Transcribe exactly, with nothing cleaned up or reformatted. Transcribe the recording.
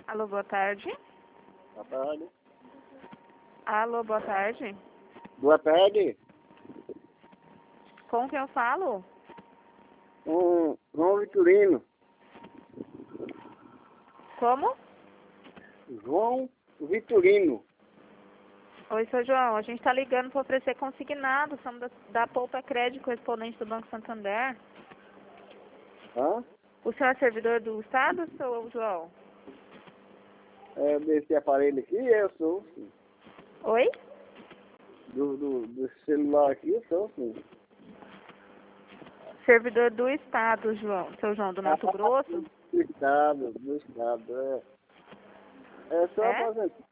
Alô, boa tarde. Boa tarde. Alô, boa tarde. Boa tarde. Com quem eu falo? Um João Vitorino. Como? João Vitorino. Oi, seu João. A gente está ligando para oferecer consignado. Somos da, da Poupa Crédito, correspondente do Banco Santander. Hã? O senhor é servidor do Estado, seu João? É desse aparelho aqui, eu sou, sim. Oi? Do, do, do celular aqui, eu sou, sim. Servidor do Estado, João. Seu João, do Mato Ah, Grosso? do estado, do estado, é. É só É? fazer